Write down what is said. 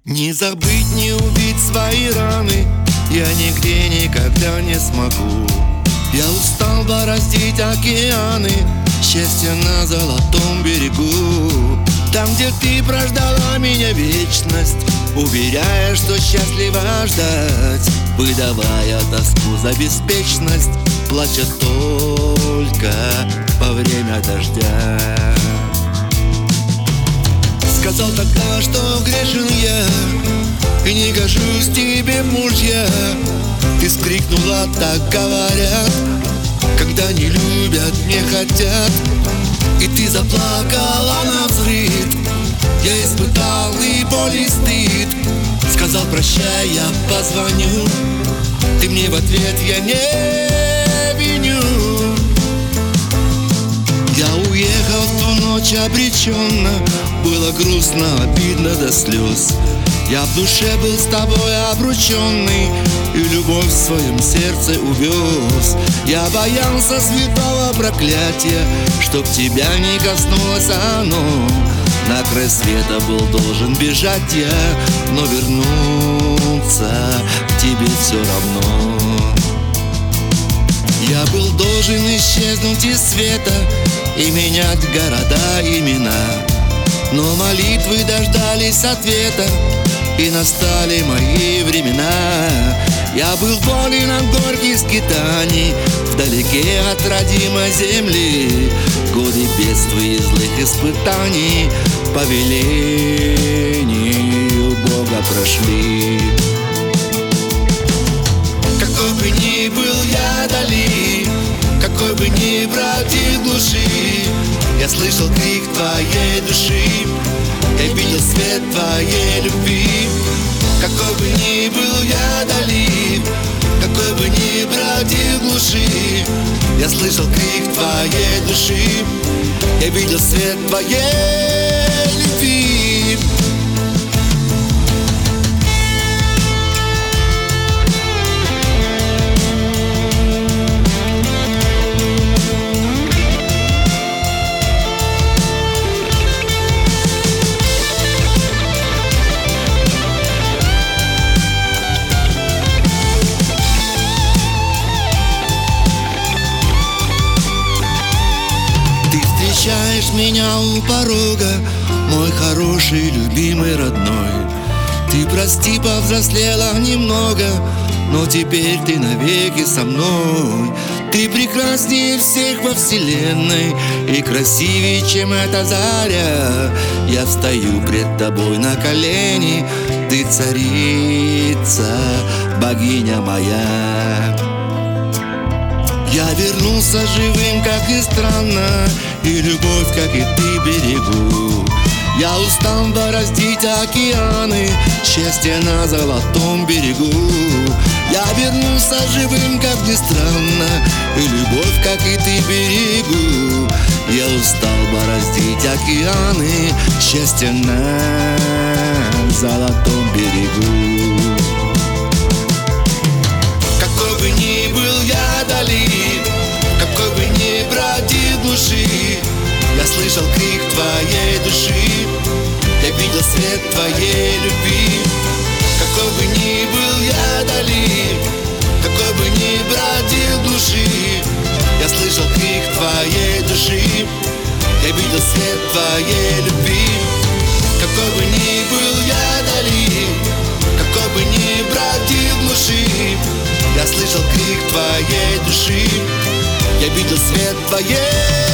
Не забыть, не убить свои раны я нигде никогда не смогу. Я устал бороздить океаны, счастье на золотом берегу. Там, где ты прождала меня вечность, уверяя, что счастлива ждать, выдавая тоску за беспечность, плача только во время дождя. Сказал тогда, что грешен я и не гожусь тебе в мужья. Ты вскрикнула, так говорят, когда не любят, не хотят. И ты заплакала навзрыд. Я испытал и боль, и стыд. Сказал, прощай, я позвоню. Ты мне в ответ, я не виню. Я уехал в ту ночь обреченно. Было грустно, обидно до слез. Я в душе был с тобой обрученный и любовь в своем сердце увез. Я боялся святого проклятия, чтоб тебя не коснулось оно. На край света был должен бежать я, но вернуться к тебе все равно. Я был должен исчезнуть из света и менять города, имена. Но молитвы дождались ответа, и настали мои времена. Я был болен от горьких скитаний, вдалеке от родимой земли. Годы бедствий и злых испытаний по велению Бога прошли. Какой бы ни был я дали, какой бы ни бродил глуши, я слышал крик твоей души, я видел свет твоей любви. Какой бы ни был я дали, какой бы ни бродил глуши, я слышал крик твоей души, я видел свет твоей любви. Встречаешь меня у порога, мой хороший, любимый, родной. Ты, прости, повзрослела немного, но теперь ты навеки со мной. Ты прекраснее всех во вселенной и красивее, чем эта заря. Я встаю пред тобой на колени, ты царица, богиня моя. Я вернулся живым, как ни странно, и любовь, как и ты, берегу. Я устал бороздить океаны, счастье на золотом берегу. Я вернулся живым, как ни странно, и любовь, как и ты, берегу. Я устал бороздить океаны, счастье на золотом берегу. Какой бы ни был я дали, какой бы ни бродил глуши, я слышал крик твоей души, я видел свет твоей любви. Какой бы ни был я дали, какой бы ни бродил глуши, я слышал крик твоей души, я видел свет твоей любви. Какой бы ни был я дали, какой бы ни бродил глуши, я слышал крик твоей души, я видел свет твоей